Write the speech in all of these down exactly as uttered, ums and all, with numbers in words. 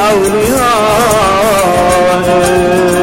أوليائك.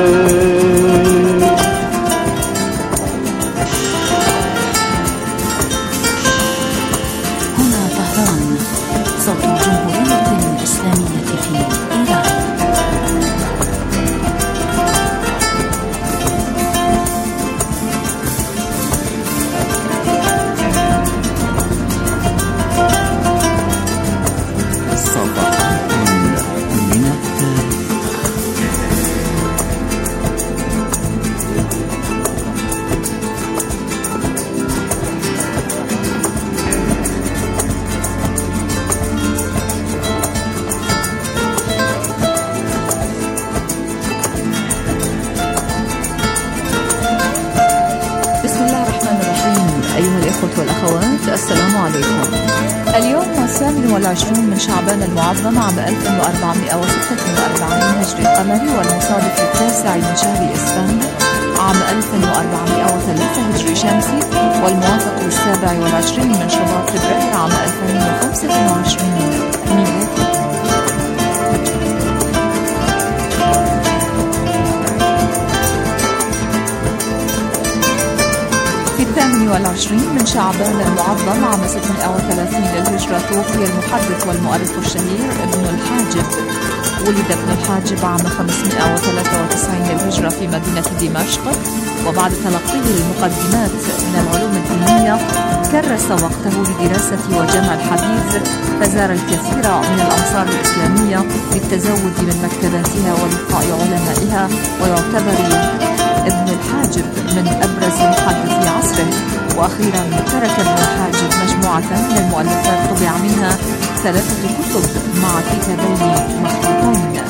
السلام عليكم. اليوم الثامن والعشرون من شعبان المعظم عام ألف وأربعمائة وستة وأربعين هجري قمري، والمصادف التاسع من شهر إسفان عام ألف وأربعمائة وثلاثة هجري شمسي، والموافق للسابع والعشرين من شباط فبراير عام ألفين وخمسة وعشرين ميلادي. الثامن والعشرين من شعبان المعظم عام ستمائة وثلاثين للهجرة توفي المحدث والمؤرخ الشهير ابن الحاجب. ولد ابن الحاجب عام خمسمائة وثلاثة وتسعين للهجرة في مدينة دمشق، وبعد تلقيه المقدمات من العلوم الدينية كرس وقته لدراسة وجمع الحديث، فزار الكثير من الأمصار الإسلامية للتزود من مكتباتها ولقاء علمائها، ويعتبر ابن الحاجب من أبرز محدثي عصره. وأخيرا ترك ابن الحاجب مجموعة من المؤلفات طبع منها ثلاثة كتب مع كتابين مخطوطين.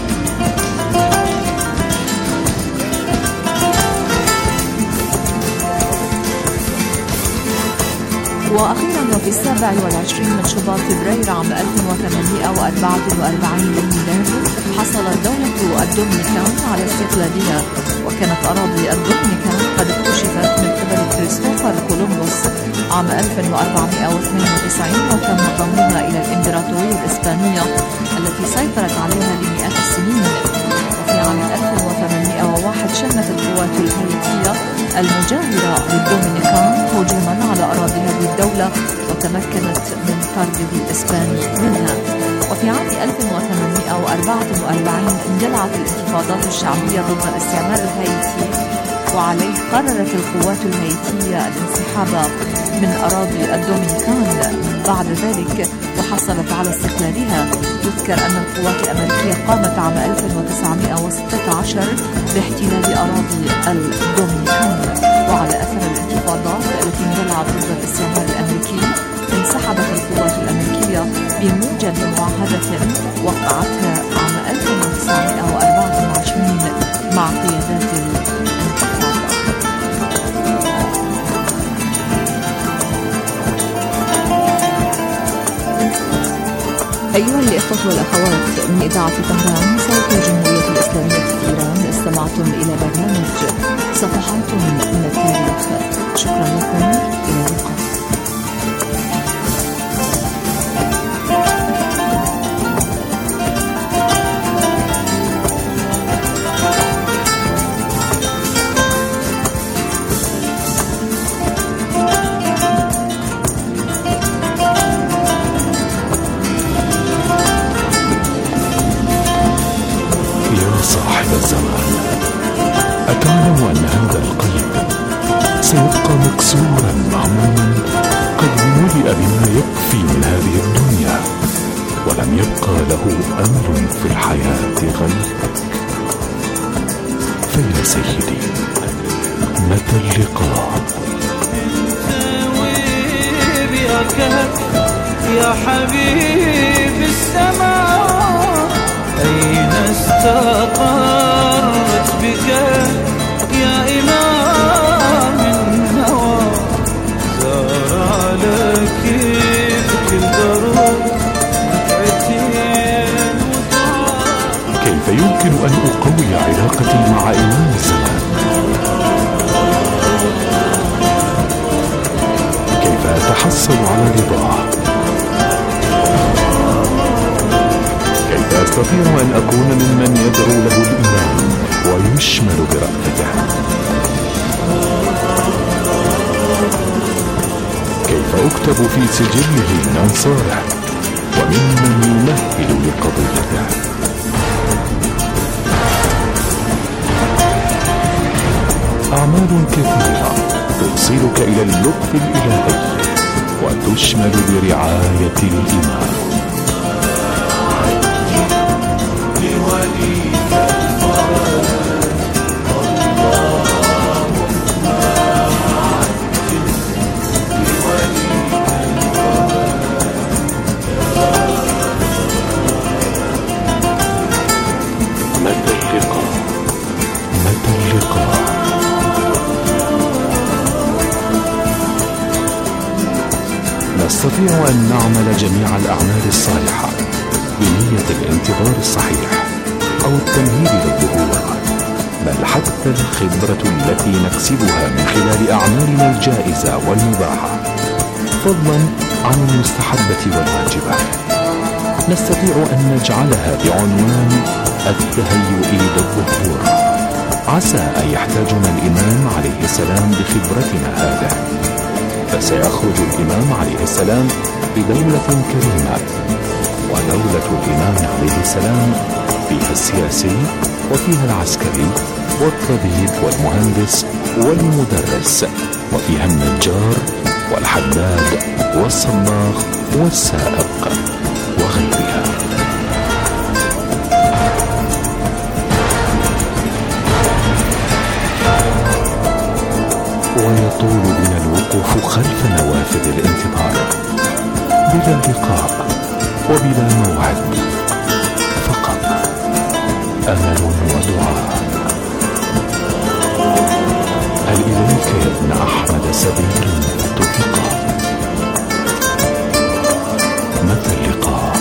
وأخيرا وفي السابع والعشرين من شباط فبراير عام ألف وثمانمائة وأربعة وأربعين للميلاد حصلت دولة الدومينيكان على استقلالها، وكانت أراضي الدومينيكان قد اكتشفت من قبل كريستوفر كولومبوس عام ألف وأربعمائة واثنين وتسعين، وتم ضمها إلى الإمبراطورية الإسبانية التي سيطرت عليها لمئات السنين. وفي عام ألف وثمانمائة وواحد شنت القوات الهايتية المجاورة للدومينيكان هجوما على أراضي هذه الدولة، وتمكنت من طرد الإسباني منها. وفي عام ألف وثمانمائة وأربعة وأربعين اندلعت الانتفاضات الشعبية ضد الاستعمار الهايتي، وعليه قررت القوات الهايتية الانسحاب من أراضي الدومينيكان بعد ذلك، وحصلت على استقلالها. يذكر أن القوات الأمريكية قامت عام ألف وتسعمائة وستة عشر باحتلال أراضي الدومينيكان، وعلى أثر الانتفاضات التي اندلعت ضد الاستعمار الأمريكي انسحبت القوات الأمريكية بموجب معاهدة وقعتها عام ألف وتسعمائة وأربعة وعشرين مع قيادات الانتفاضة. أيها الإخوة والأخوات، من إذاعة طهران صوت الجمهورية الإسلامية في إيران، استمعتم إلى برنامج صفحات من التاريخ. شكرا لكم، إلى اللقاء. صاحب الزمان، أتعلم أن هذا القلب سيبقى مكسورا مهموما قد ملئ بما يكفي من هذه الدنيا، ولم يبقى له أمل في الحياة غيرك. فيا سيدي، متى اللقاء؟ يا حبيب السماء، أين استقرت بك يا إمام النوى؟ زار عليك بكل ضرب ركعتين ودعاء. كيف يمكن أن أقوي علاقتي مع إمام الزمان؟ كيف أتحصل على رضاه؟ كيف أستطيع أن أكون ممن يدعو له الإمام ويشمل برأفته. كيف أكتب في سجله من أنصاره وممن يمهل لقضيته. أعمال كثيرة توصلك إلى اللطف الإلهي وتشمل برعاية الإمام. متى اللقاء؟ متى اللقاء؟ نستطيع أن نعمل جميع الأعمال الصالحة بنية الانتظار الصحيح أو التمهيد للظهور، بل حتى الخبرة التي نكسبها من خلال أعمالنا الجائزة والمباحة، فضلا عن المستحبة والواجبة، نستطيع أن نجعلها بعنوان التهيؤ للظهور. عسى أن يحتاجنا الإمام عليه السلام بخبرتنا هذا، فسيخرج الإمام عليه السلام بدولة كريمة، ودولة الإمام عليه السلام فيها السياسي وفيها العسكري والطبيب والمهندس والمدرس، وفيها النجار والحداد والصباغ والسائق وغيرها. ويطول بنا الوقوف خلف نوافذ الانتظار بلا لقاء وبلا موعد، فقط أمل ودعاء. هل إليك يا ابن أحمد سبيل تلقى؟ متى اللقاء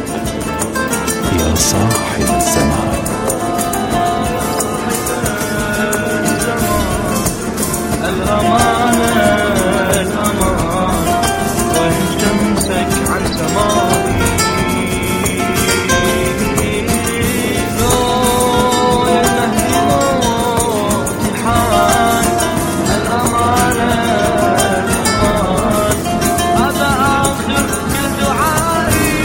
يا صاحب الزمان؟ الأمانة الأمان وإن تمسك عن سماوي لو يلهي امتحان. الأمانة الأمان هذا آخر كل دعائي.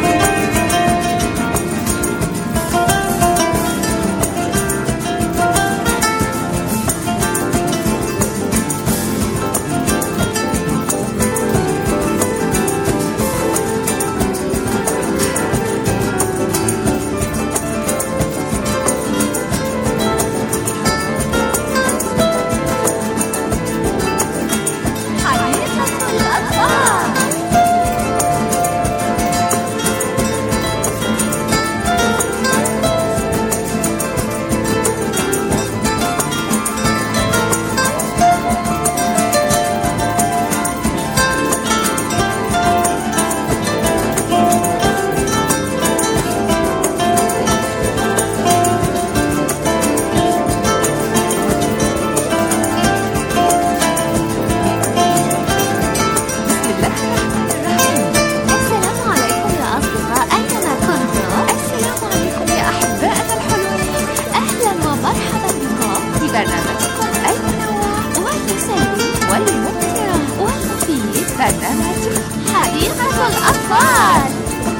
برنامج حديقة الأطفال.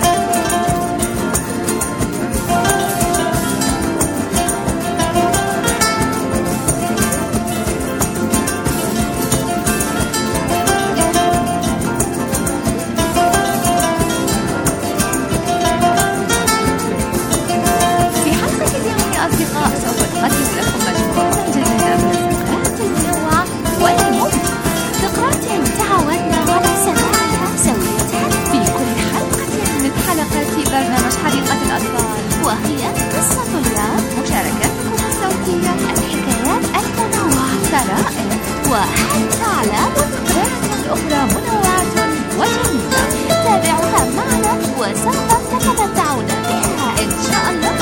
في حلقة اليوم يا أصدقاء سوف نقدم لكم مجموعة جديدة من الفقرات المنوعة والممتعة، فقرات تعودنا على سماعها سوية في كل حلقة من حلقات برنامج حديقة الأطفال، وهي قصة اليوم، مشاركاتكم الصوتية، الحكايات المنوعة، طرائف وحتى أعلام وفقرات أخرى منوعة وجميلة. تابعوها معنا وسوف تتمتعون بها إن شاء الله.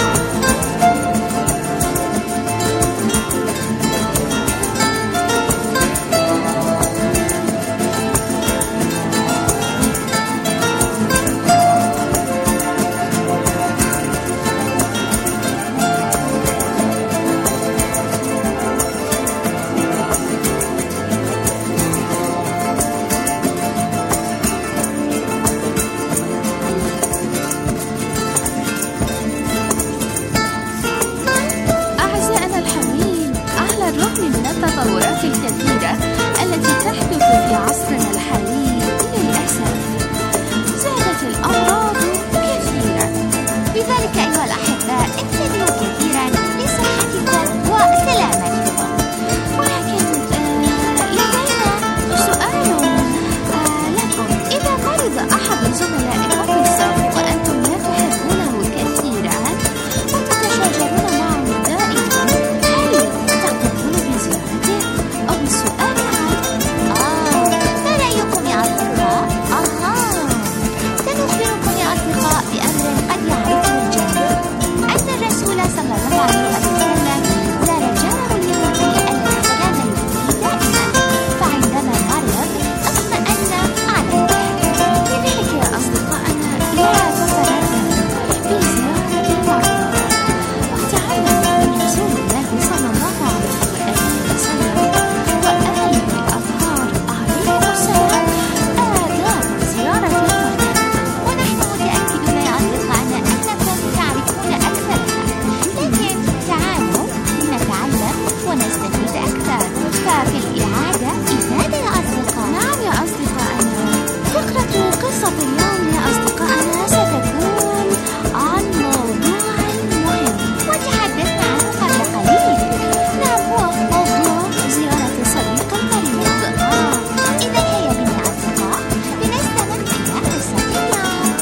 لذلك أيها الأحباء انتبهوا كثيرا لصحتكم وسلامتكم. ولكن آه لدينا سؤال آه لكم. إذا مرض أحد زملائكم في الصف وأنتم لا تحبونه كثيرا وتتشاجرون معه دائما، هل تقومون بزيارته أو بالسؤال عنه؟ آه ما رأيكم يا أصدقاء؟ آه سنخبركم يا أصدقاء بأمر قد يعرفه الجميع، أن الرسول صلى الله عليه وسلم زار جاره اليهودي الذي كان يؤذيه دائما، فعندما مرض اطمأن عليه. لذلك يا أصدقائنا لا تترددوا في زيارة المرضى، وتعلموا من رسول الله صلى الله عليه وسلم وآله الأطهار عليهم السلام آداب زيارة المرضى. ونحن متأكدون يا أصدقائنا أنكم تعرفون أكثرها، لكن تعالوا نتعلم ونستفيد أكثر. ففي الإعادة إفادة يا أصدقاء. نعم يا أصدقائنا، فقرة قصة اليوم يا أصدقائنا ستكون عن موضوع مهم وتحدثنا عنه قبل قليل. نعم، هو موضوع زيارة صديق المريض. آه إذا هيا بنا أصدقاء لنستمع إلى قصة اليوم.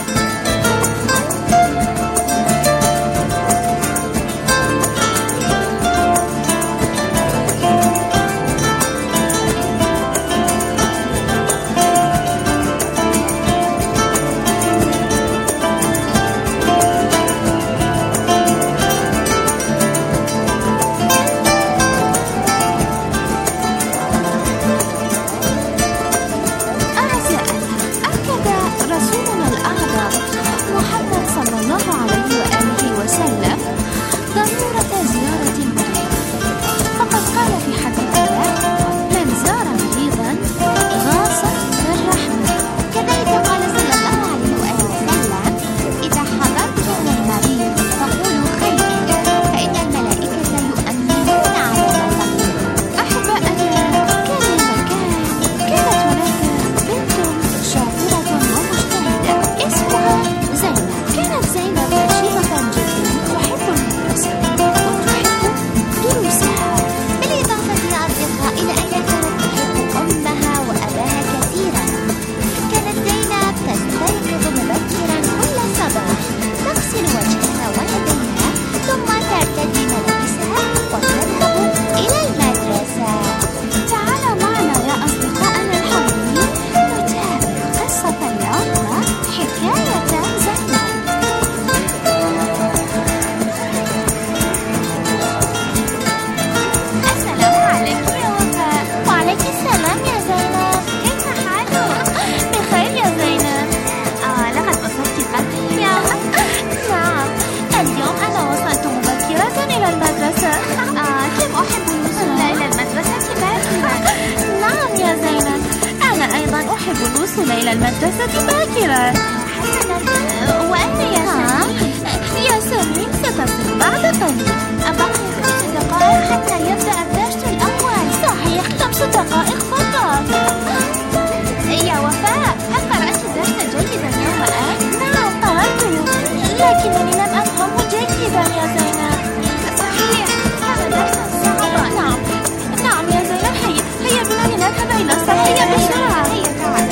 أعزائنا، أكد رسولنا الأعظم محمد صلى الله عليه وآله وسلم ضرورة زيارة المريض، فقد قال في حديثه: من زار مريضا غاص بالرحمة. كذلك قال صلى الله عليه وآله وسلم: إذا حضرتم المريض فقولوا خير، فإن الملائكة يؤمنون على ما تقولون. أحبائنا، كان المكان كانت هناك بنت شاطرة ومجتهدة اسمها زينب. كانت زينب نشيطة جدا، تحب المدرسة وتحب دروسها، بالإضافة يا أصدقاء إلى أنها كانت تحب أمها وأباها كثيرا. كانت زينب تستيقظ مبكرا كل صباح، تغسل وجهها ويديها، ثم ترتدي ملابسها وتذهب إلى المدرسة. تعالوا معنا يا أصدقائنا الحلوين نتابع قصة اليوم وحكاية زينب. السلام عليك يا وفاء. وعليك السلام يا زينب، كيف حالك؟ بخير يا زينب. آه لقد وصلت قبلي اليوم. نعم، اليوم أنا وصلت مبكرة إلى المدرسة. آه كم أحب الوصول إلى المدرسة باكرا. نعم يا زينب، أنا أيضا أحب الوصول إلى المدرسة باكرا. حسنا، وأنت يا سمين؟ يا سمين ستصل بعد قليل. أبقي خمس دقائق حتى يبدأ الدرس الأول. صحيح، خمس دقائق فقط. يا وفاء، هل قرأت الدرس جيدا يوم الآن؟ نعم قرأته، لكنني لم أفهمه جيدا يا زينب. صحيح، هذا درس صعب. نعم نعم يا زينب، هيا هيا بنا لنذهب إلى الصف. هيا بسرعة. هيا تعال.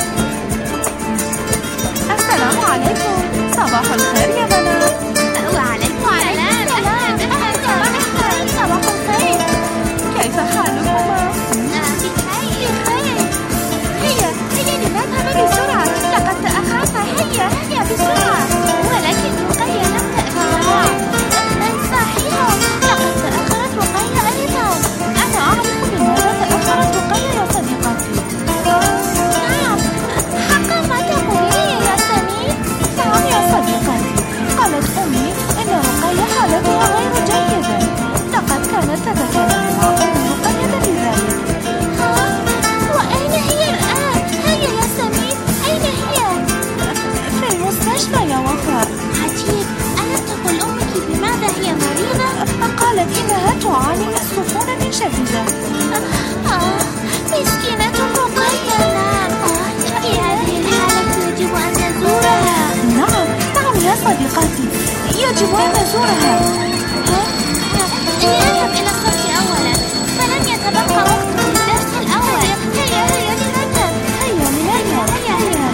السلام عليكم. صباح الخير يا بنات. وعليكم السلام. صباح الخير. كيف حالكما؟ بخير. بخير. هيا هيا لنذهب بسرعة، لقد تأخرنا. هيا هيا بسرعة. ولكن رقية لم تأتي معنا. صحيح، لقد تأخرت رقية أيضا. أنا أعرف لماذا تأخرت رقية يا صديقتي. نعم، حقا ما تقولين يا سمين؟ نعم يا صديقتي، قالت أمي إن رقية حالتها غير جيدة. لقد كانت تتكلم مع أم رقية بذلك. ها؟ وأين هي الآن؟ هيا يا سمين، أين هي؟ في المستشفى يا وفاء. عجيب، ألم تقل أمك بماذا هي مريضة؟ قالت إنها تعاني من سخونة شديدة. آه مسكينة رقية. نعم، في هذه الحالة يجب أن نزورها. نعم نعم يا صديقتي، يجب أن نزورها. لنذهب إلى الصف أولا، فلن يتبقى وقت للدرس الأول. هيا هيا لنذهب. هيا لنذهب. هيا هيا.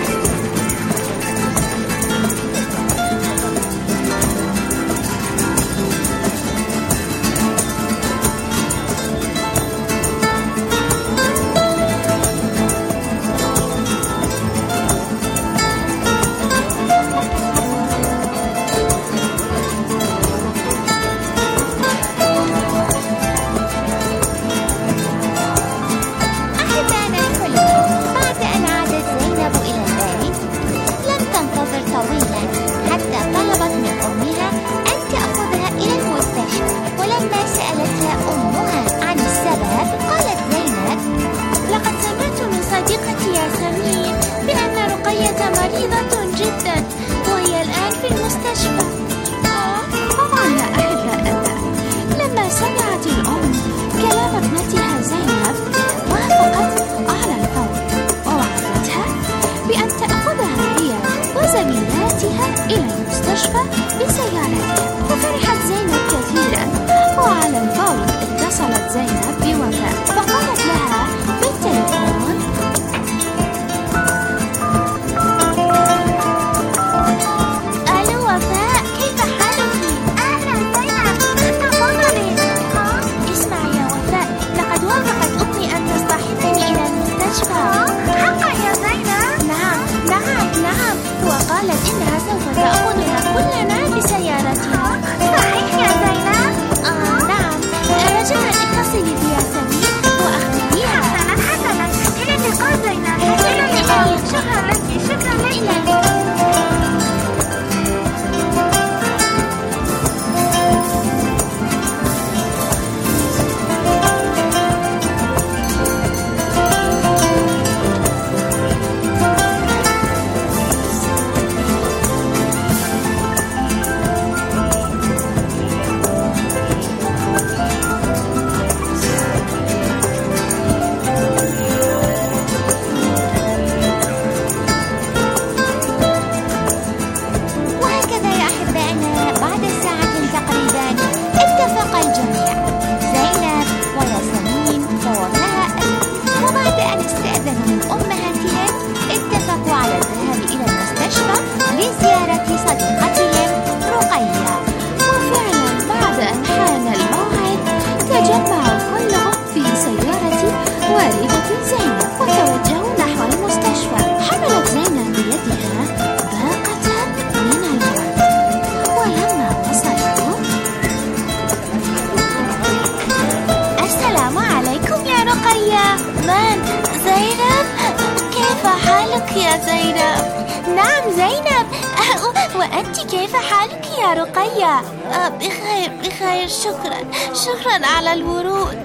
وأنت كيف حالك يا رقية؟ آه بخير بخير، شكرا شكرا على الورود.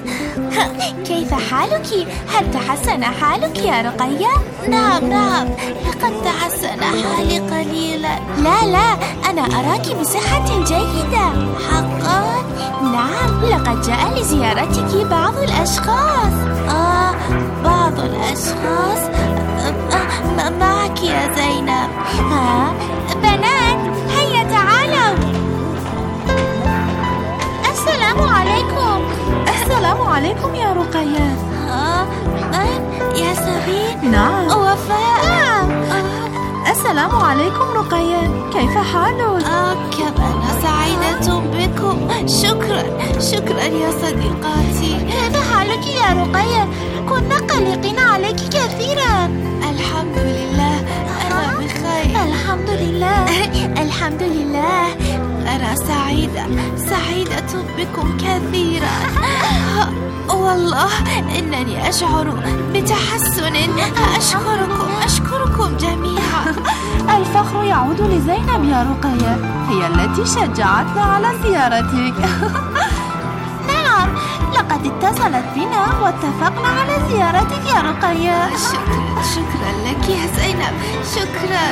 كيف حالك؟ هل تحسن حالك يا رقية؟ نعم نعم، لقد تحسن حالي قليلا. لا لا، أنا أراك بصحة جيدة. حقا؟ نعم، لقد جاء لزيارتك بعض الأشخاص. آه بعض الأشخاص. آه معك يا زينب. ها بنات، هيا تعالوا. السلام عليكم. السلام عليكم يا رقية. آه من؟ يا سبيل؟ نعم. وفاء. نعم. آه. السلام عليكم رقية، كيف حالك؟ آه كم أنا سعيدة بكم. شكرا شكرا يا صديقاتي. كيف حالك يا رقية؟ كنا قلقين عليك كثيرا. الحمد لله أنا بخير. الحمد لله الحمد لله. أنا سعيدة سعيدة بكم كثيرا. والله إنني أشعر بتحسن. أشكركم أشكركم جميعا. الفخر يعود لزينب يا رقية، هي التي شجعتنا على زيارتك. نعم، لقد اتصلت بنا واتفقنا على زيارتك يا رقية. شكرا شكرا لك يا زينب، شكرا.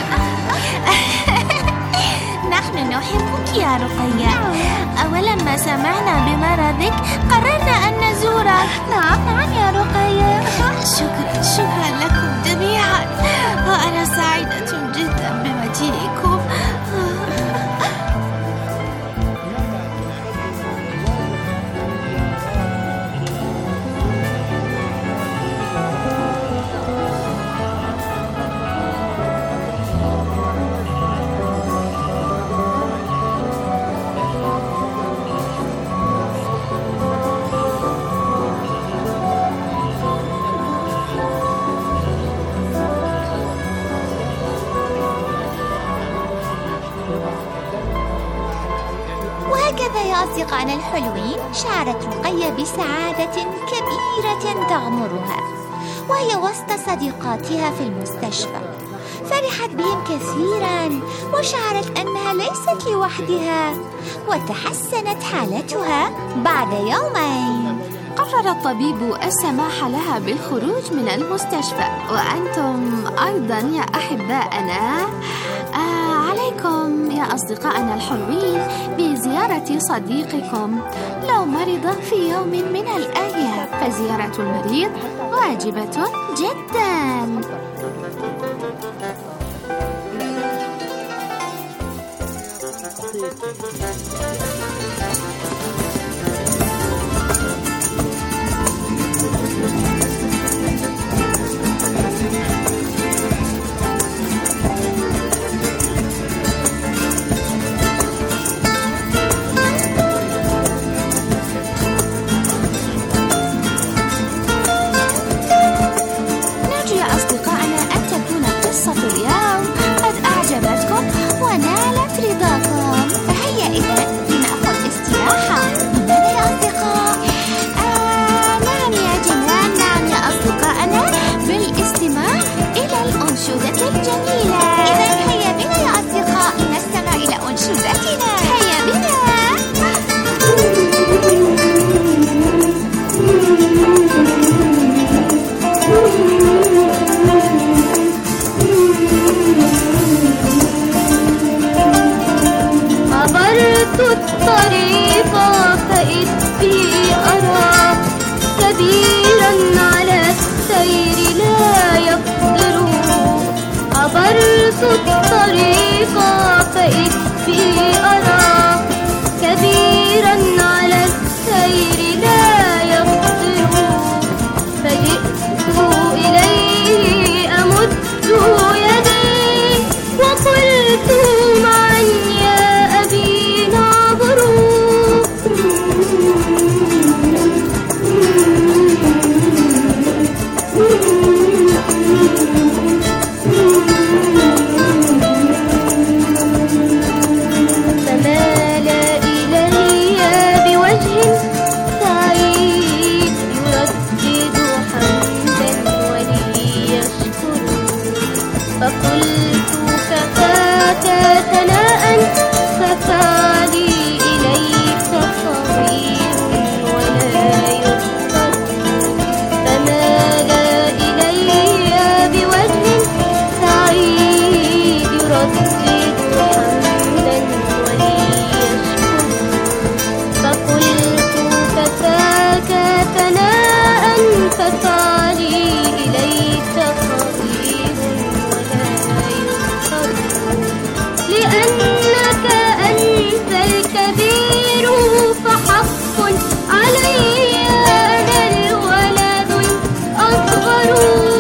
نحن نحبك يا رقية. أولما سمعنا بمرضك قررنا أن نزورك. نعم نعم يا رقية. شكرا شكرا لكم جميعا، وأنا سعيدة جدا بمجيئكم. هكذا يا أصدقائنا الحلوين شعرت رقية بسعادة كبيرة تغمرها وهي وسط صديقاتها في المستشفى. فرحت بهم كثيرا وشعرت أنها ليست لوحدها، وتحسنت حالتها بعد يومين. قرر الطبيب السماح لها بالخروج من المستشفى، وأنتم أيضا يا أحبائنا آه عليكم يا أصدقائنا الحلوين بزيارة صديقكم لو مرض في يوم من الأيام، فزيارة المريض واجبة جدا. نرجو يا أصدقائنا أن تكون قصة اليوم قد أعجبتكم ونالت رضاكم، فهيا إذن لنأخذ استراحة. ماذا يا أصدقاء؟ آه نعم يا جمال، نعم يا أصدقائنا، بالاستماع إلى الأنشودة الجميلة. إذن هيا بنا يا أصدقاء لنستمع إلى أنشودتنا. هيا بنا. عبرت الطريق فإذ بي أرى كبيرا على السير لا يقدر. عبرت الطريق فإذ بي أرى كبيرا على السير لا يقدر. فجئت إليه أمد يدي وقلت معا يا أبي نعبر. فمال إلي بوجه سعيد يردد حمدا ولي يشكر. فقلت كفاك ثناء ففعلي إليك صغير ولا يذكر. فمال إلي بوجه سعيد يردد حمدا ولي يشكر. فقلت كفاك ثناء ففعلي إليك صغير ولا يذكر. لأنك أنت الكبير فحق علي أنا الولد الأصغر.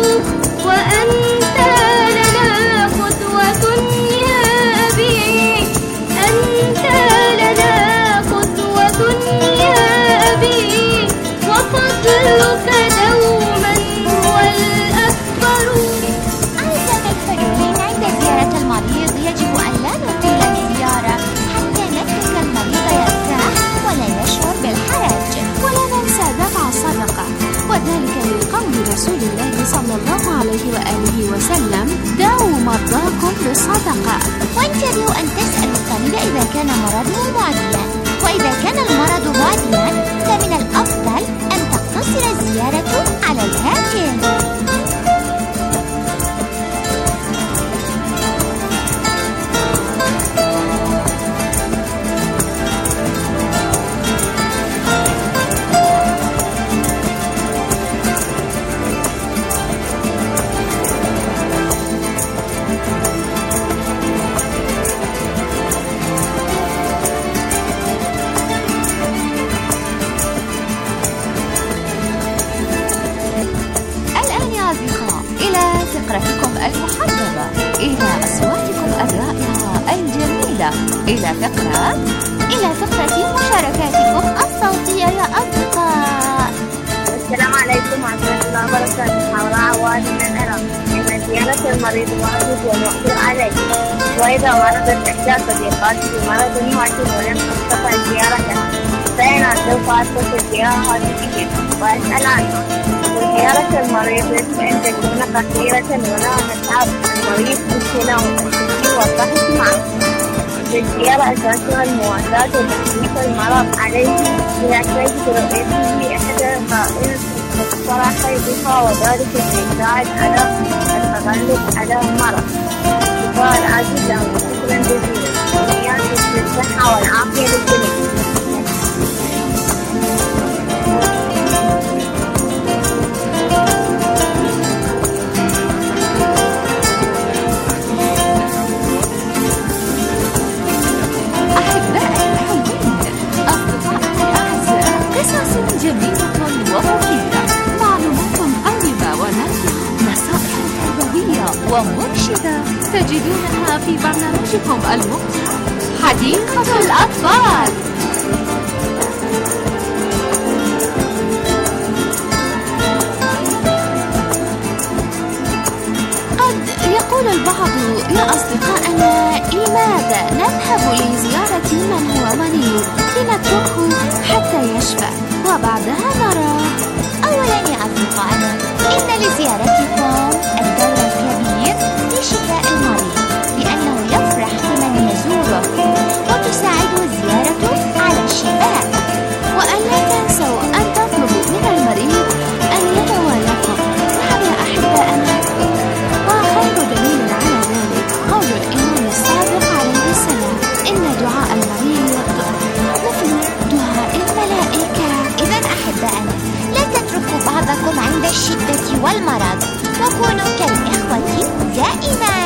وأنت لنا قدوة يا أبي، أنت لنا قدوة يا أبي، وفضلك دوما هو الأكبر. أعزائي الحلوين، عند زيارة المريض يجب أن لا نطيل الزيارة حتى نترك المريض يرتاح ولا يشعر بالحرج. ولا ننسى دفع الصدقة، وذلك لقول رسول الله صلى الله عليه وآله وسلم: دعوا مرضاكم بالصدقة. وانتبهوا أن تسألوا الطبيب إذا كان مرضه معديا، وإذا كان المرض معديا فمن الأفضل أن تقتصر الزيارة على الهاتف. فقرتكم المحببة، إلى أصواتكم الرائعة الجميلة، إلى فقرة إلى فقرة مشاركاتكم الصوتية يا أصدقاء. السلام عليكم ورحمة الله وبركاته. حول عواد من العراق. إن زيارة المريض واجب والمقدور عليه، وإذا مرضت إحدى صديقاتي بمرض معدي ولم تستطع الزيارة أتصل بها هاتفيا وأسأل عنها. وزيارة المريض يجب أن تكون قصيرة ولا نتعب المريض بالكلام والتفكير والضحك معه. للزيارة أساسها المواساة وتخفيف المرض عليه بيحتاج برؤيته أحد القائمة الصراحة يضيفها وذلك يساعد على التغلب على المرض. شكرا عزيزة وشكرا جزيلا. وياكم بالصحة والعافية للجميع. جميلة ومفيدة، معلومات قيمة ونافعة، نصائح تربوية ومرشدة تجدونها في برنامجكم الممتع حديقة الأطفال. قد يقول البعض يا أصدقائنا لماذا نذهب لزيارة من هو مريض لنتركه حتى يشفى وبعدها نرى. أولا يا أصدقائنا، إن لزيارتكم الدور الكبير لشفاء المريض، لأنه يفرح بمن يزوره وتساعده زيارته على الشفاء. وأن لا تنسوا أن تطلبوا من المريض أن يتوالكم. نعم يا أحبائنا، وخير دليل على ذلك قول الإمام الصادق عليه السلام: إن دعاء المريض مثل دعاء الملائكة. إذا أحبائنا، لا تتركوا بعضكم عند الشدة والمرض، وكونوا كالإخوة دائما.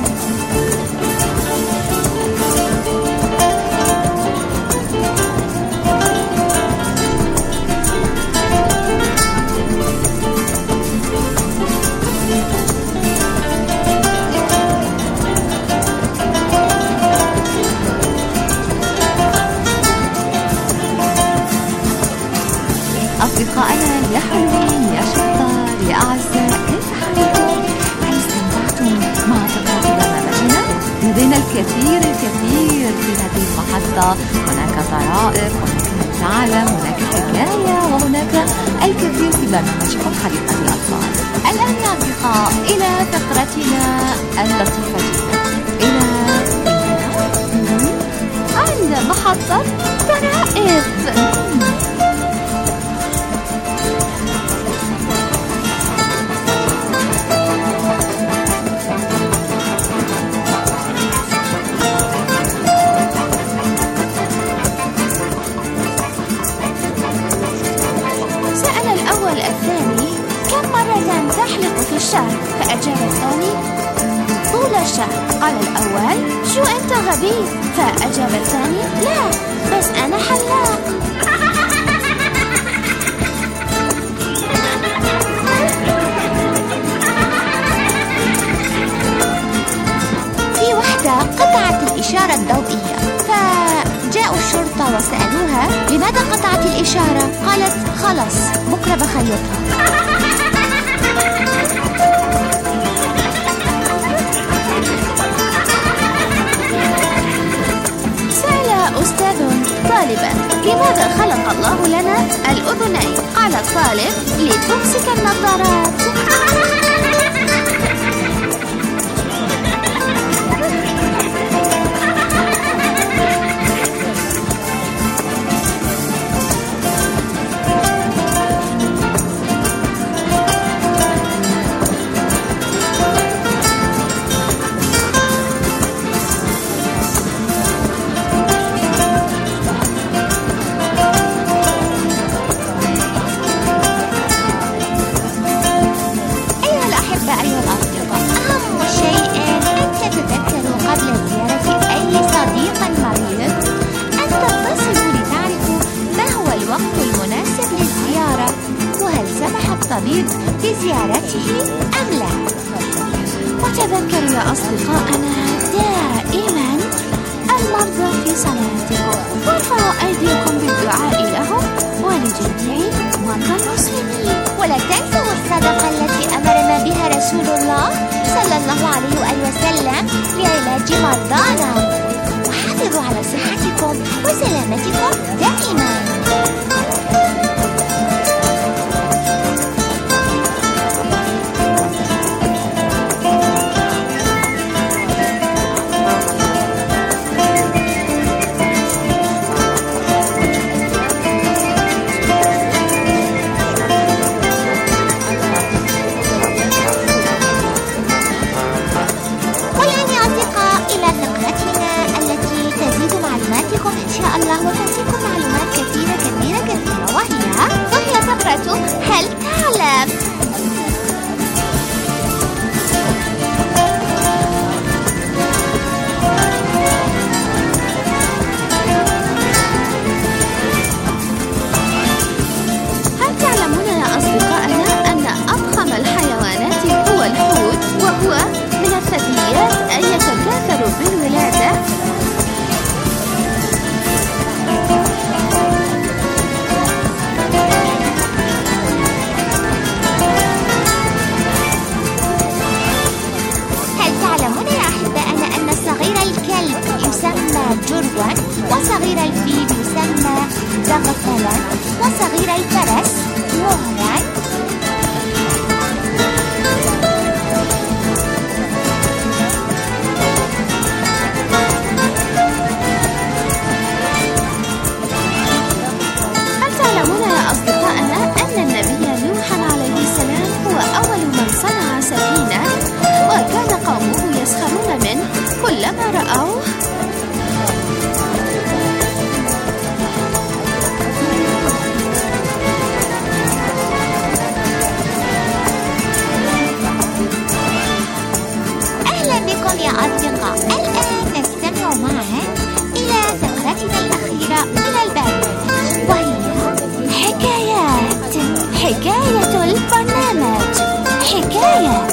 أصدقائنا يا حلوين يا شطار يا أعزاء، كيف حالكم؟ هل استمتعتم مع فقرات برنامجنا؟ لدينا الكثير الكثير في هذه المحطة. هناك طرائف، هناك نتعلم، هناك حكاية، وهناك الكثير في برنامجكم حديقة الأطفال. الآن يا أصدقاء إلى فقرتنا اللطيفة جدا، إلى عند محطة طرائف. الثاني: كم مرة تحلق في الشهر؟ فأجاب الثاني: طول الشهر. قال الأول: شو أنت غبي؟ فأجاب الثاني: لا، بس أنا حلاق. في وحدة قطعت الإشارة الضوئية، فجاءوا الشرطة وسألوها: لماذا قطعت الإشارة؟ قالت: خلص، بكرة بخيطها. سأل أستاذ طالبا: لماذا خلق الله لنا الأذنين؟ قال الطالب: لتمسك النظارات. الطبيب بزيارته أم لا. وتذكروا يا أصدقائنا دائما المرضى في صلاتكم، وارفعوا أيديكم بالدعاء لهم ولجميع مرضى المسلمين. ولا تنسوا الصدقة التي أمرنا بها رسول الله صلى الله عليه وآله وسلم لعلاج مرضانا. وحافظوا على صحتكم وسلامتكم دائما. وهو تعطيكم معلومات كثيرة كثيرة كثيرة، وهي وهي فقرة هل تعلم؟ هل تعلمون يا أصدقائنا أن أضخم الحيوانات هو الحوت، وهو من الثدييات أن يتكاثر بالولادة؟ هل تعلمون يا أحبائنا أن صغير الكلب يسمى جروا، وصغير الفيل يسمى زغفلا، وصغير الفرس مهرا؟ هل تعلمون يا أصدقائنا أن النبي نوح عليه السلام هو أول من صنع سفينة، وكان قومه يسخرون منه كلما رأوه؟ أهلا بكم يا أصدقاء. الآن نستمع معا إلى فقرتنا الأخيرة من البرنامج، وهي حكايات. حكاية البرنامج. حكاية.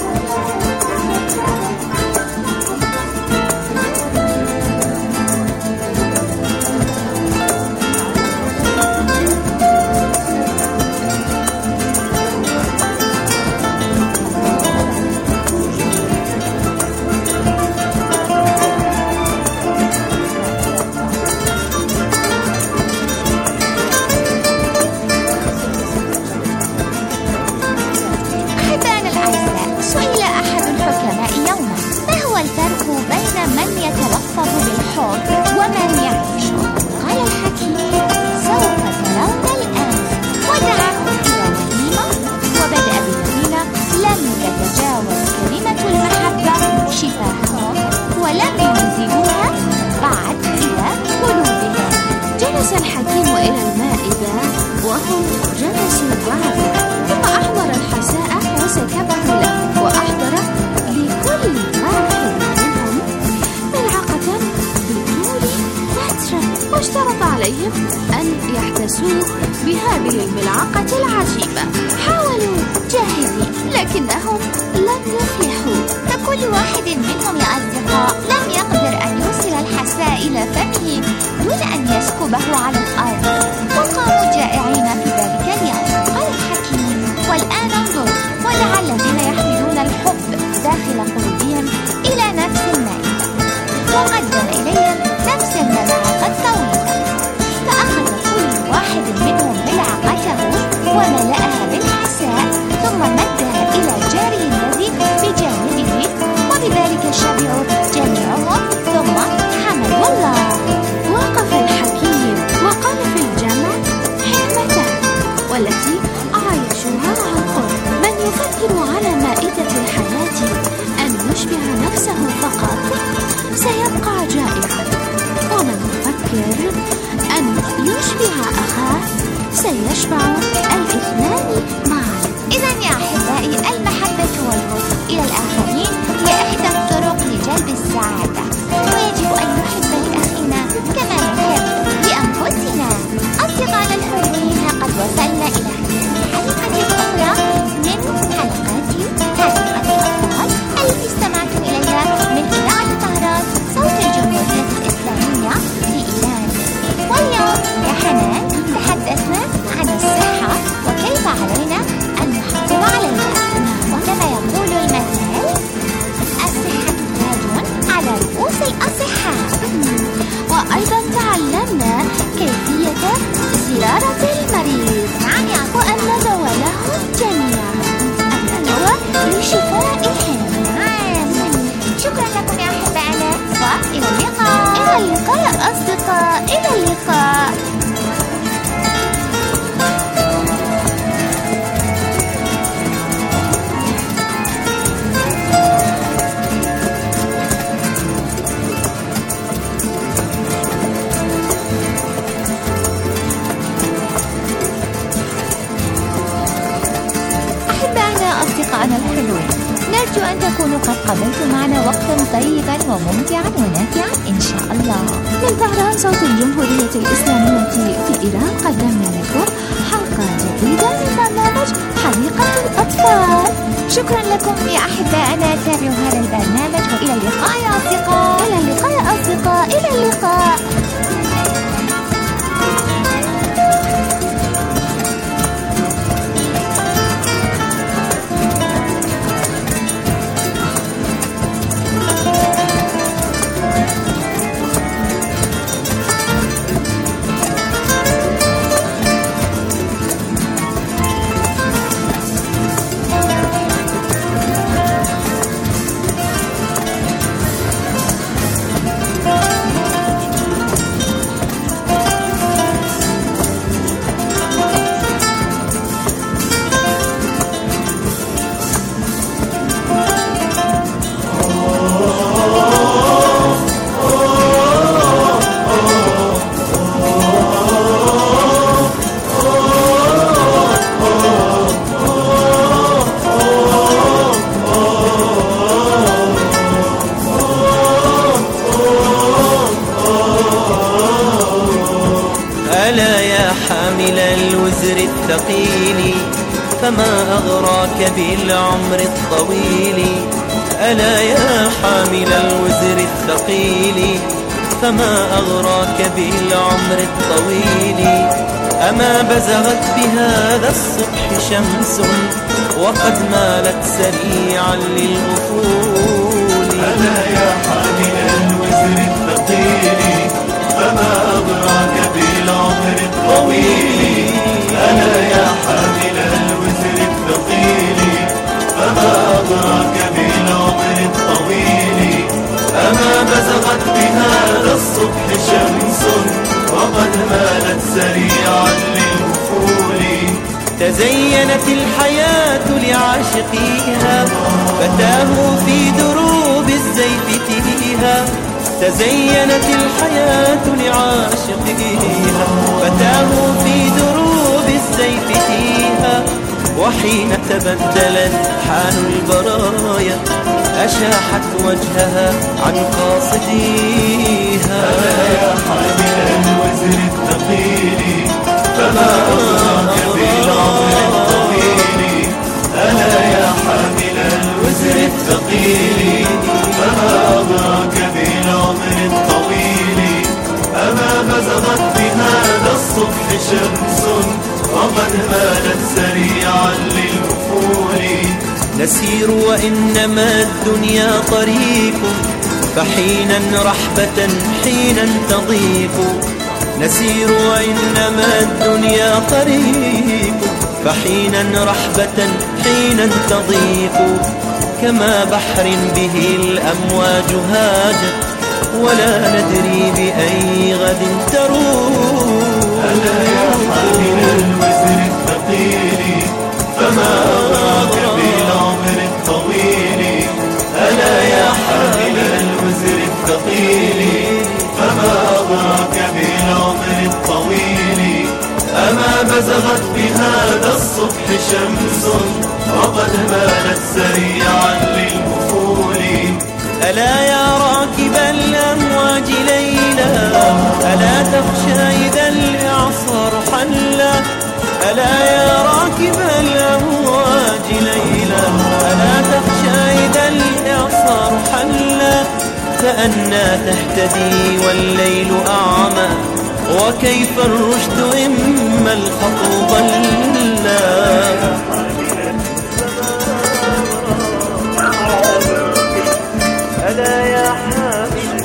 أن يحتسوا بهذه الملعقة العجيبة. حاولوا جاهدين لكنهم لم يفلحوا، فكل واحد منهم يا أصدقاء لم يقدر أن يوصل الحساء إلى فمه دون أن يسكبه على الأرض، وقاموا جائعين في ذلك اليوم. قال الحكيم: والآن انظر، ودعا الذين يحملون الحب داخل قلوبهم إلى نفس المائدة، وقدم إليهم نفس الملعقة الطويلة، فأخذ كل واحد منهم ملعقته وملأها بالحساء، ثم مدها إلى جاره الذي بجانبه، وبذلك شبعوا جميعهم ثم حمدوا الله. وقف الحكيم وقال في الجمع حكمته والتي عايشوها عن قرب. من يفكر على مائدة الحياة أن يشبع نفسه فقط سيبقى جائعا، ومن يفكر أن يشبع أخاه سيشبع الاثنان معا. إذن يا أحبائي، المحبة والود إلى الآخرين هي إحدى الطرق لجلب السعادة، ويجب أن نحب لأخينا كما نحب لأنفسنا. أصدقائنا الحلوين، لقد وصلنا إلى الحلقة الأخرى من حلقات حديقة الأطفال التي استمعتم إليها من إذاعة طهران صوت الجمهورية الإسلامية في إيران. واليوم يا حنان تحدثنا عن الصحة وكيف علينا أن نحافظ عليها، وكما يقول المثل: نرجو أن تكونوا قد قضيتوا معنا وقتا طيبا وممتعا ونافعا إن شاء الله. من طهران صوت الجمهورية الإسلامية في إيران قدمنا لكم حلقة جديدة من برنامج حديقة الأطفال. شكرا لكم يا أحبائنا، تابعوا هذا البرنامج وإلى اللقاء يا أصدقاء. إلى اللقاء يا أصدقاء، إلى اللقاء. الثقيل فما أغراك بالعمر الطويل. ألا يا حامل الوزر الثقيل فما أغراك بالعمر الطويل. أما بزغت بهذا الصبح شمس وقد مالت سريعا للأفول. ألا يا حامل الوزر الثقيل فما أغراك بالعمر الطويل. ألا يا حامل الوزر الثقيل فما أغراك بالعمر الطويل. أما بزغت بهذا الصبح شمس وقد مالت سريعا للأفول. تزينت الحياة لعاشقيها فتاهوا في دروب الزيف تيها. تزينت الحياة لعاشقيها فتاهوا في دروب الزيف تيها. وحين تبدلت حال البرايا أشاحت وجهها عن قاصديها. ألا يا حامل الوزر الثقيل فما أغراك بالعمر الطويل. ألا يا حامل الوزر الثقيل فما أغراك بالعمر الطويل. أما بزغت بهذا الصبح شمس وقد مالت سريعا للأفول. نسير وإنما الدنيا طريق فحينا رحبة حينا تضيق. نسير وإنما الدنيا طريق فحينا رحبة حينا تضيق. كما بحر به الأمواج هاجت ولا ندري بأي غد تروح. ألا يا حامل الوزر الثقيل فما أغراك بالعمر الطويل. ألا يا حامل الوزر الثقيل فما أغراك بالعمر الطويل. أما بزغت بهذا الصبح شمس وقد مالت سريعا للأفول. ألا يا راكب الأمواج ليلا ألا تخشى إذا الإعصار حلا. ألا يا راكب الأمواج ليلا ألا تخشى إذا الإعصار حلا. فأنا تهتدي والليل أعمى وكيف الرشد إما الخطو ضلا. ألا يا حامل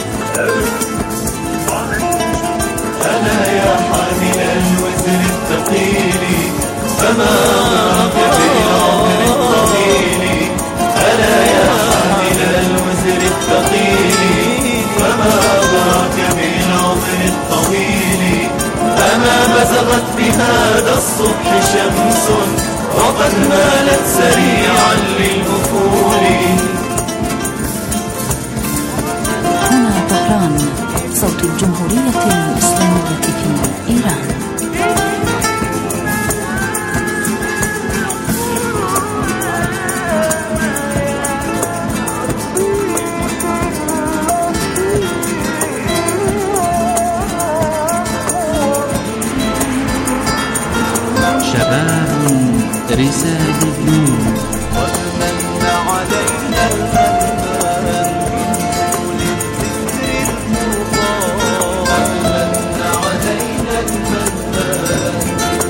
ألا يا حامل الوزر الثقيل فما أغراك بالعمر الطويل. ألا يا حامل الوزر الثقيل فما أغراك بالعمر الطويل. أما بزغت بهذا الصبح شمس وقد مالت سريعا للأفول. هنا طهران صوت الجمهورية الإسلامية في إيران. رساليون. ومن علينا المنان للذكر المطاع، ومن علينا المنان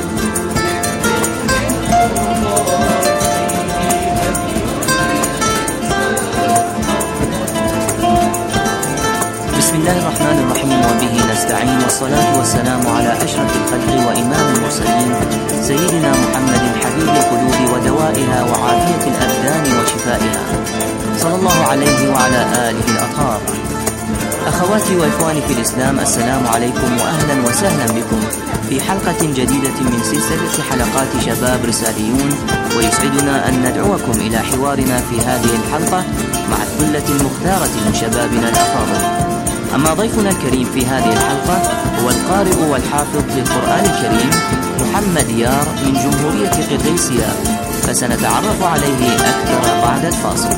بسم الله الرحمن الرحيم، وبه نستعين، والصلاة والسلام على أشرف الخلق وإمام المرسلين سيدنا محمد حبيب القلوب ودوائها وعافية الأبدان وشفائها، صلى الله عليه وعلى آله الأطهار. أخواتي وإخواني في الإسلام، السلام عليكم وأهلا وسهلا بكم في حلقة جديدة من سلسلة حلقات شباب رساليون، ويسعدنا أن ندعوكم إلى حوارنا في هذه الحلقة مع الثلة المختارة من شبابنا الأفاضل. أما ضيفنا الكريم في هذه الحلقة هو القارئ والحافظ للقرآن الكريم محمد يار من جمهورية قرقيسيا، فسنتعرف عليه أكثر بعد الفاصل.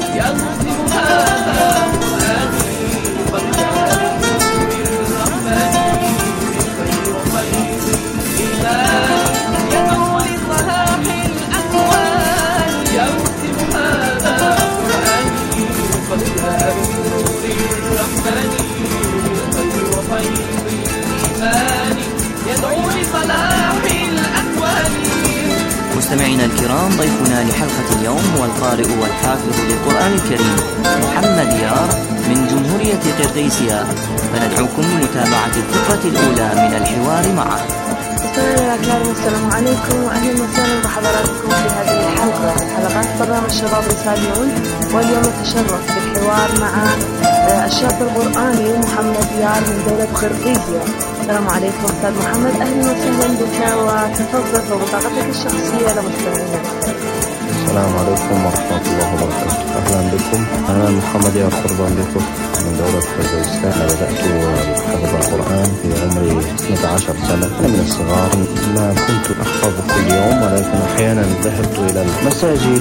مستمعينا الكرام، ضيفنا لحلقة اليوم هو القارئ والحافظ للقرآن الكريم محمد يار من جمهورية قرقيسيا، فندعوكم لمتابعة الفقرة الأولى من الحوار معه. مستمعينا الكرام، السلام عليكم واهلا وسهلا بحضراتكم في هذه الحلقة من حلقات برنامج شباب رساليون، واليوم نتشرف بالحوار مع الشاب القرآني محمد يار من دولة قرقيسيا. السلام عليكم أستاذ محمد، أهلا وسهلا بك، وتفضل ببطاقتك الشخصية لمستمعينا. السلام عليكم ورحمة الله وبركاته، أهلا بكم. أنا محمد يار قربان بكم من دولة قرقيسيا. أنا بدأت حفظ القرآن في عمري اثنتي عشرة سنة. أنا من الصغار ما كنت أحفظ كل يوم، ولكن أحيانا ذهبت إلى المساجد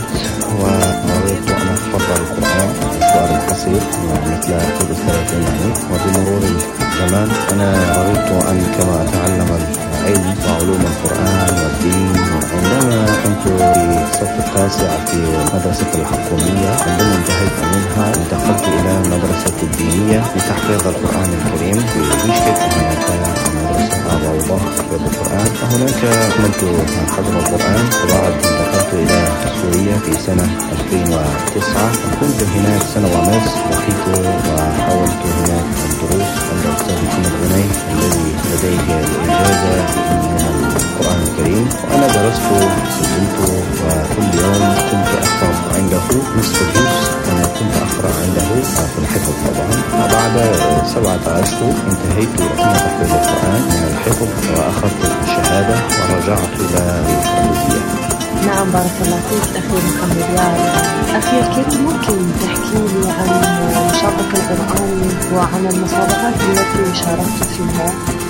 ورأيت أن أحفظ القرآن بسؤال قصير مثل حفظ الثلاثين يعني. وبمرور الزمان أنا رغبت أن كما أتعلم العلم وعلوم القرآن والدين. وعندما كنت في الصف التاسع في مدرسة الحكومية، عندما انتهيت منها انتقلت إلى المدرسة الدينية لتحفيظ القرآن الكريم في بشكك. هناك مدرسة الروضة في القرآن، وهناك كنت حفظ القرآن. وبعد انتقلت إلى سوريا في سنة ألفين وتسعة، كنت هناك سنة ونصف، بقيت وحاولت هناك الدروس عند الأستاذ محمد غني الذي لديه الإجازة من القرآن الكريم. وأنا درست سجلت، وكل يوم كنت أحفظ عنده نصف جزء. أنا كنت أقرأ عنده في الحفظ طبعا. وبعد سبعة أشهر انتهيت من تحفيظ القرآن من الحفظ، وأخذت الشهادة ورجعت إلى القرقيسية. نعم، بارك الله فيك أخي محمد يار. أخي الكريم، ممكن تحكي لي عن نشاطك القرآني وعن المسابقات التي شاركت فيها؟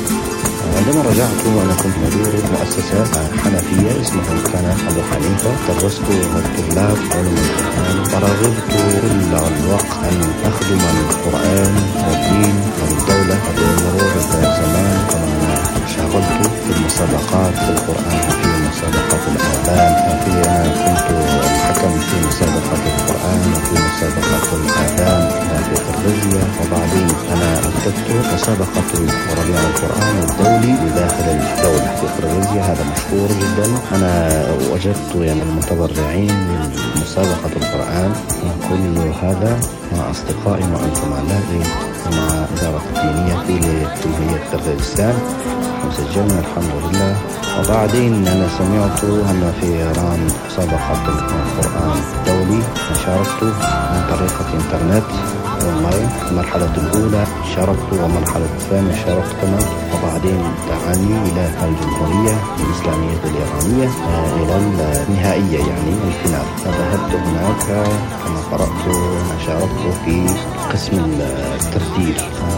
عندما رجعت أنا كنت مدير مؤسسة حنفية اسمها كان أبو حنيفة. درست الطلاب علوم القرآن، ورغبت كل الوقت أن أخدم القرآن والدين والدولة. بمرور الزمان طبعا شغلت في المسابقات في القرآن، في مسابقات الآذان، في أنا كنت الحكم في مسابقات القرآن وفي مسابقات الآذان في قرقيسيا. وبعدين أنا أنتجت مسابقة ربيع القرآن الدولي بداخل الدولة في قرقيسيا، هذا مشهور جدا. أنا وجدت يعني المتبرعين من مسابقة القرآن كل هذا مع أصدقائي مع زملائي ومع إدارة الدينية في جمهورية قرقيسيا، وسجلنا الحمد لله. وبعدين أنا سمعت أن في إيران مسابقة القرآن الدولي، شاركت عن طريقة إنترنت أونلاين. المرحلة الأولى شاركت، والمرحلة الثانية شاركت كمان. وبعدين دعاني إلى الجمهورية الإسلامية الإيرانية إلى النهائية يعني الفينال. فذهبت هناك كما قرأت شاركت في قسم التسجيل،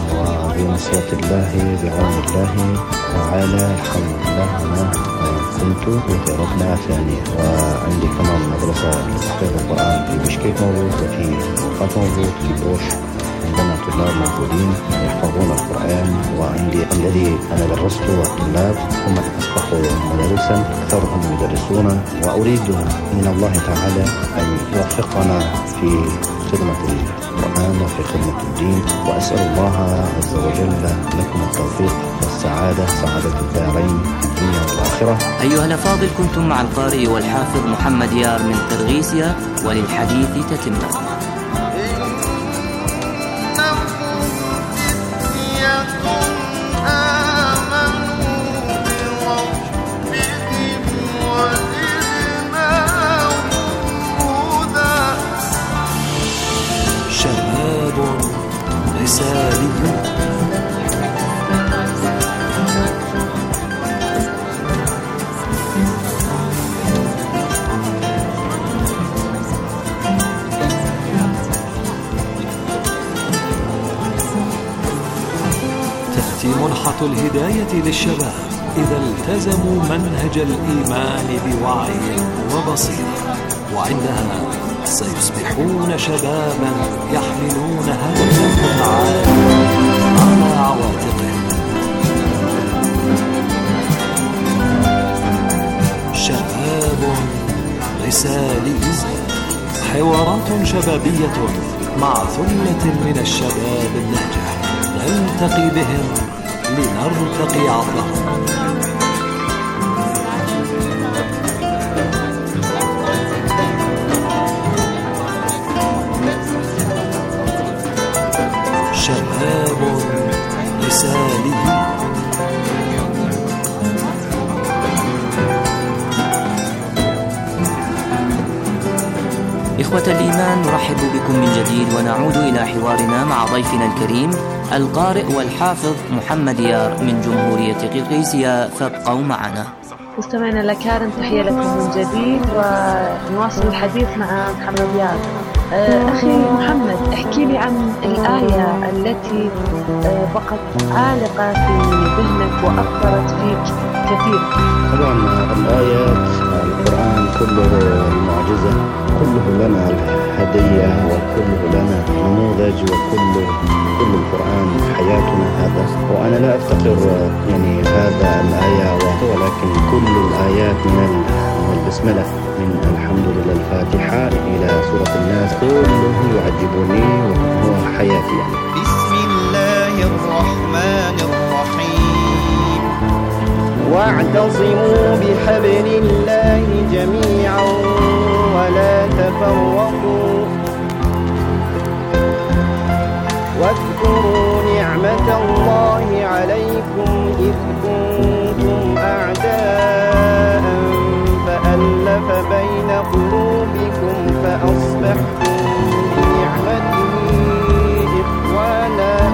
وبنصرة الله بعون الله تعالى الحمد لله أنا كنت في ركنة ثانية. وعندي كمان مدرسة لتحفيظ القرآن في بشكيك موجود، وفي أوقات موجود، في بوش عندنا في الطلاب موجودين يحفظون القرآن، وعندي الذي أنا درسته والطلاب هم أصبحوا مدرسا أكثرهم يدرسون، وأريد من الله تعالى أن يوفقنا في خدمة القرآن وفي خدمة الدين، وأسأل الله عز وجل لكم التوفيق والسعادة، سعادة الدارين في الدنيا والآخرة. أيها الأفاضل، كنتم مع القارئ والحافظ محمد يار من قرغيزيا، وللحديث تتمة. شباب رسالي تأتي منحة الهداية للشباب إذا التزموا منهج الإيمان بوعي وبصيرة، وعندها سيصبحون شبابا يحملون هدفا عاليا على عواتقهم. شباب رسالي، حوارات شبابية مع ثلة من الشباب الناجح، نلتقي بهم لنرتقي عطلهم. شباب رسالي. إخوة الإيمان، نرحب بكم من جديد ونعود إلى حوارنا مع ضيفنا الكريم القارئ والحافظ محمد يار من جمهورية قرغيزيا، فابقوا معنا. مستمعينا الأكارم، تحية لكم من جديد ونواصل الحديث مع محمد يار. أخي محمد، احكي لي عن الآية التي بقت عالقة في ذهنك وأثرت فيك كثير. طبعا الآيات القرآن كله المعجزة، كله لنا هدية وكله لنا نموذج، وكله كل القرآن حياتنا هذا. وأنا لا أفتقر يعني هذا الآية، ولكن كل الآيات من البسملة من الحمد لله الفاتحة إلى سورة الناس كله يعجبني وهو حياتي يعني. بسم الله الرحمن الرحيم. واعتصموا بحبل الله جميعا ولا تفرقوا واذكروا نعمة الله عليكم إذ كنتم أعداء فألف بين قلوبكم فأصبحتم بنعمته إخوانا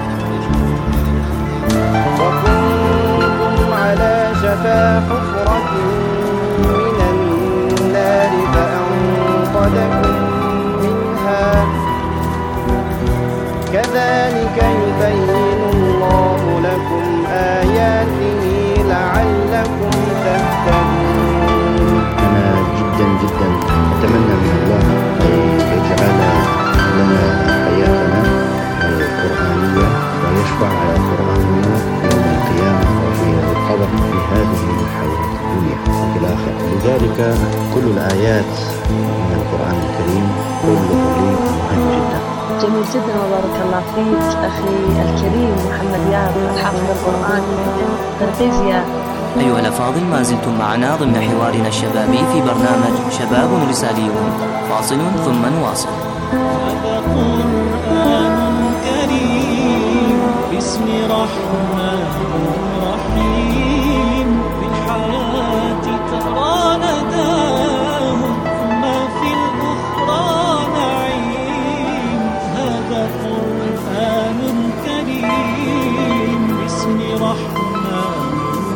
وكنتم على شفا حفرة من النار فأنقذكم منها كذلك يبين الله لكم آياته لعلكم تهتدون. أنا جدا جدا أتمنى من الله أن يجعل لنا حياتنا القرآنية ويشفع قرآننا يوم القيامة وفي القبر في هذه الحياة الدنيا وفي الآخرة. لذلك كل الآيات من القرآن الكريم كله لي مهم جدا. جميل جدا وبارك الله فيك أخي الكريم محمد يار الحافظ القرآن من قرغيزيا. أيها الأفاضل، ما زلتم معنا ضمن حوارنا الشبابي في برنامج شباب رساليون. فاصل ثم نواصل. هذا قرآن كريم باسم رحمن رحيم، في الحياة ترى نداه ما في الأخرى نعيم. هذا قرآن كريم باسم رحمن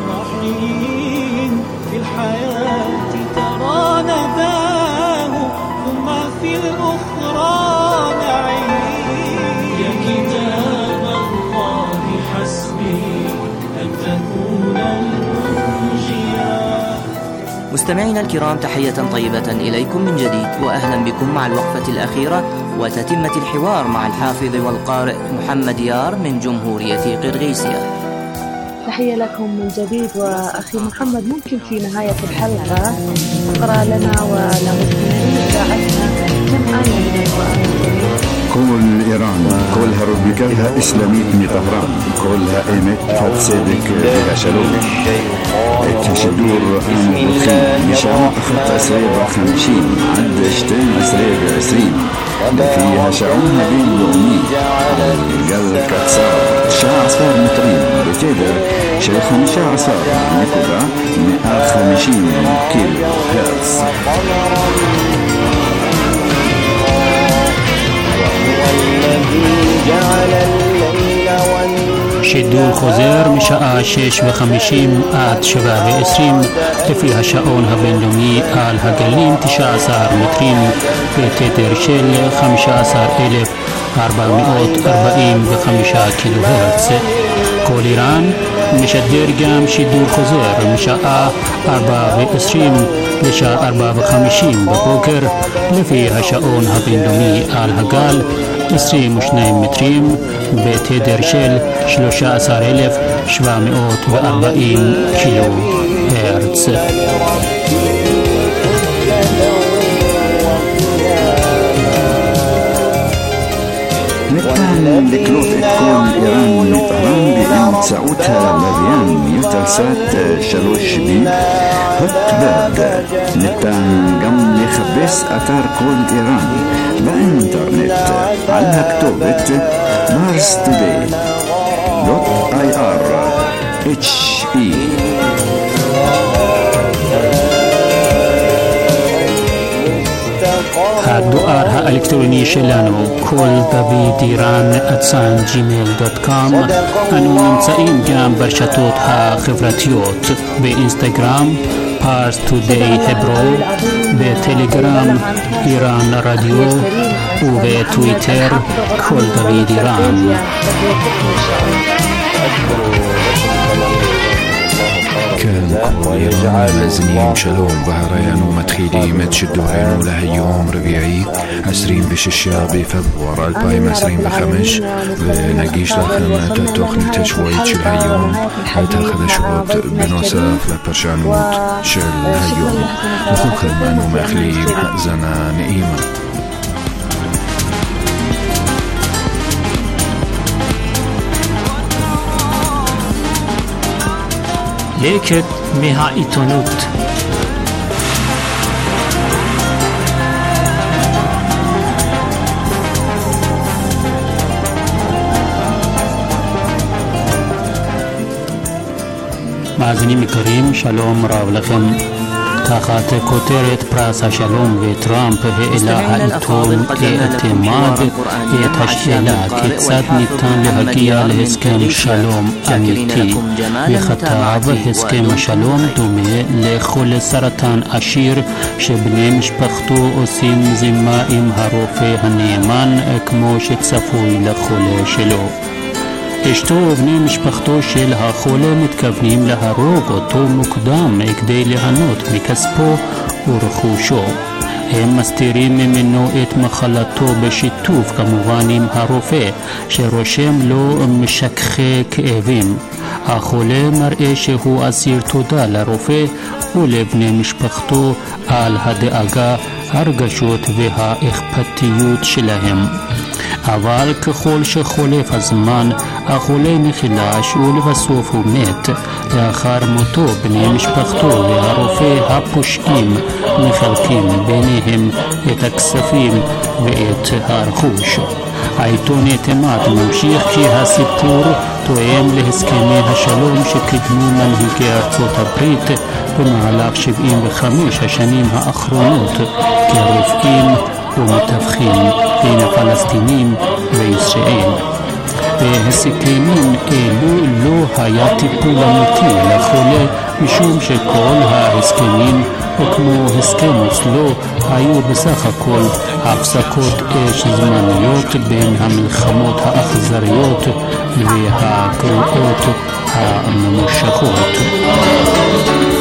رحيم، في الحياة ترى نداه وما في الأخرى نعيم. يا كتاب الله حسبي أن تكون المنجيا. مستمعينا الكرام، تحية طيبة إليكم من جديد، وأهلا بكم مع الوقفة الأخيرة وتتمة الحوار مع الحافظ والقارئ محمد يار من جمهورية قرغيزيا. تحية لكم من جديد. وأخي محمد، ممكن في نهاية الحلقة تقرأ لنا ولمستمعين إذاعتنا كم آية من القرآن الكريم؟ كل إيران كلها ربكها إسلامية من طهران كلها إيمت فتصدق بها شلوم التشدور أنا بخيم مشاع أخذت أسريب خمسين عد اشتين أسريب عسرين فيها شعونها بين لؤمي قال كتسار شاع صار مترين بتقدر شي خمسة عصار نكودا مئة خمسين كيلو هرتز. שידור חוזר משעה שש וחמישים עד שבע ועשרים לפי השעון הבינלאומי על הגלים תשע עשרה מטרים בתדר של חמישה עשר אלף ארבע מאות ארבעים וחמישה קילו הרץ. כל איראן משדר גם שידור חוזר משעה ארבע ועשרים לשעה ארבע וחמישים בבוקר לפי השעון הבינלאומי על הגל עשרים ושניים מטרים בתדר של שלושה עשר אלף שבע מאות וארבעים קילו הרץ. ניתן לקלוט את כל איראן מטהרן באמצעותها לוויין יוטלסאט שלוש בי הוטברד. ניתן גם לחפש אתר כל איראן באינטרנט על הכתובת פארס טודיי דוט איי אר אייץ' אי. הדואר האלקטרוני שלנו כל דוד איראן אצן ג'ימייל דוט קום. אנו נמצאים גם ברשתות החברתיות באינסטגרם פארס טודיי הברו, בטלגרם איראן רדיו ובטוויטר כל דוד איראן. كان كل إيران مازنين شلوم بهريان ومتخيلين متشدوهين لهيوم ربيعي عشرين بششا بفبراير ألفين وعشرين بخمش ونجيش لكم تتوخني تشويت شل هيوم هتاخد شوط بنوصف لبرشانوت شل هيوم وخوخ المانو مخليم حزنا نئيمة. לקט מהעיתונות. מאזינים יקרים, שלום רב לכם. תחת כותרת פרס השלום וטראמפ העלה העיתון כתמד את השאלה כיצד ניתן להגיע להסכם שלום אמיתי, וכתב הסכם השלום דומה לחולה סרטן עשיר שבני משפחתו עושים זימה עם הרופא הנאמן כמו שצפוי לחולה שלו. אשתו ובני משפחתו של החולה מתכוונים להרוג אותו מוקדם כדי ליהנות מכספו ורכושו. הם מסתירים ממנו את מחלתו בשיתוף כמובן עם הרופא שרושם לו משככי כאבים. החולה מראה שהוא אסיר תודה לרופא ולבני משפחתו על הדאגה, הרגשות והאכפתיות שלהם. אבל ככל שחולף הזמן החולה נחלש ולבסוף הוא מת. לאחר מותו בני משפחתו והרופא הפושעים מחלקים ביניהם את הכספים ואת הרכוש. העיתון תמד ממשיך כי הסיפור תואם להסכמי השלום שקידמו מנהיגי ארצות הברית במהלך שבעים וחמש השנים האחרונות כרופאים ומתווכים בין הפלסטינים וישראל. בהסכמים אלו לא היה טיפול אמיתי לחולה משום שכל ההסכמים כמו הסכם אוסלו היו בסך הכל הפסקות אש זמניות בין המלחמות האכזריות והגרועות הממושכות.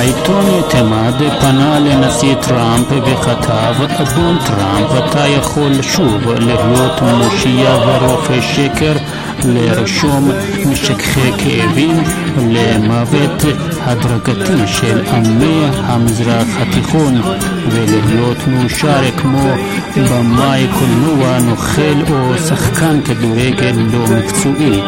העיתון יתמד פנה לנשיא טראמפ וכתב, אדון טראמפ, אתה יכול שוב להיות מושיע ורופא שקר, לרשום משככי כאבים למוות הדרגתי של עמי המזרח התיכון ולהיות מאושר כמו במאי קולנוע נוכל או שחקן כדורגל לא מקצועי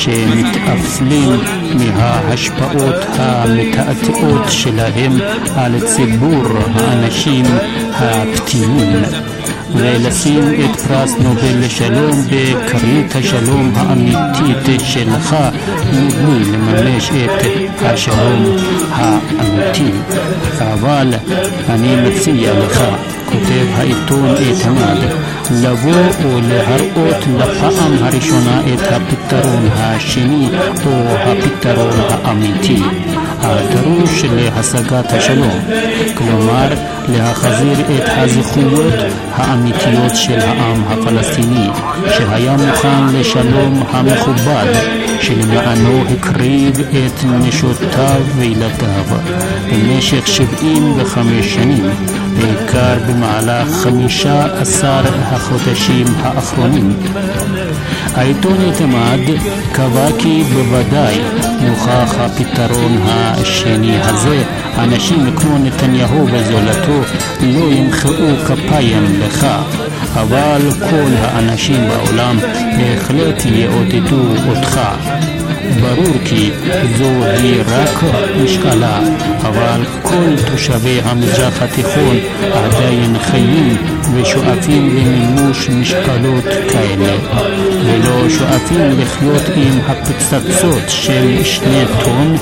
שמתאפלים מההשפעות המתעתעות שלהם על ציבור האנשים הפתיעים ולשים את פרס נובל לשלום בקרנית השלום האמיתית שלך מבלי לממש את השלום האמיתי. אבל אני מציע לך, כותב העיתון איתמד, לבוא ולהראות לפעם הראשונה את הפתרון השני או הפתרון האמיתי הדרוש להשגת השלום, כלומר להחזיר את הזכויות האמיתיות של העם הפלסטיני שהיה מוכן לשלום המכובד שלמענו הקריב את נשותיו וילדיו במשך שבעים וחמש שנים, בעיקר במהלך חמישה עשר החודשים האחרונים. העיתון איתמד קבע כי בוודאי נוכח הפתרון השני הזה אנשים כמו נתניהו וזולתו לא ימחאו כפיים לך, אבל כל האנשים בעולם בהחלט יעודדו אותך. ברור כי זו היא רק משאלה, אבל כל תושבי המזרח התיכון עדיין חיים ושואפים למימוש משקלות כאלה, ולא שואפים לחיות עם הפצצות של שני טון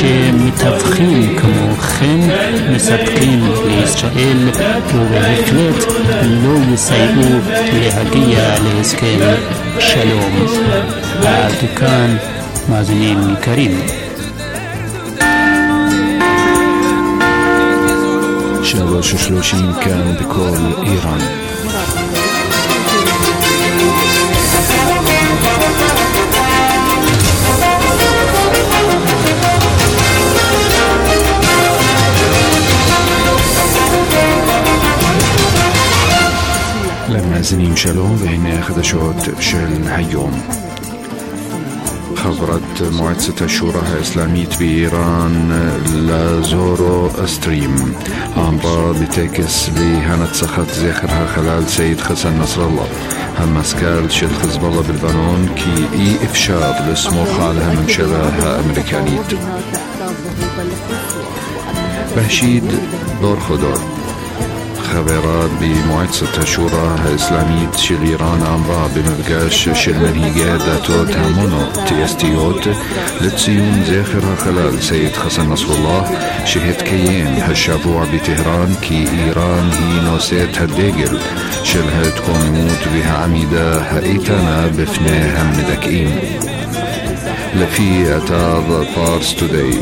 שמתווכים כמו כן מספקים לישראל ובהחלט לא יסייעו להגיע להסכם שלום. עד כאן מאזינים יקרים. שלוש ושלושים כאן בכל איראן. למאזינים שלום, והנה החדשות של היום. חברת מועצת השורא האסלאמית באיראן לזורו אסטרים אמרה בטקס בהנצחת זכר החלל סייד חסן נסראללה המזכ"ל של חיזבאללה בלבנון כי אי אפשר לסמוך על הממשלה האמריקנית. בהשיד דור חודור, חברה במועצת השורא האסלאמית של איראן, אמרה במפגש של מנהיגי הדתות המונותאיסטיות לציון זכר החלל סייד חסן נסראללה שהתקיים השבוע בטהרן כי איראן היא נושאת הדגל של ההתקוממות והעמידה האיתנה בפני המדכאים. לפי אתר פארס טודיי,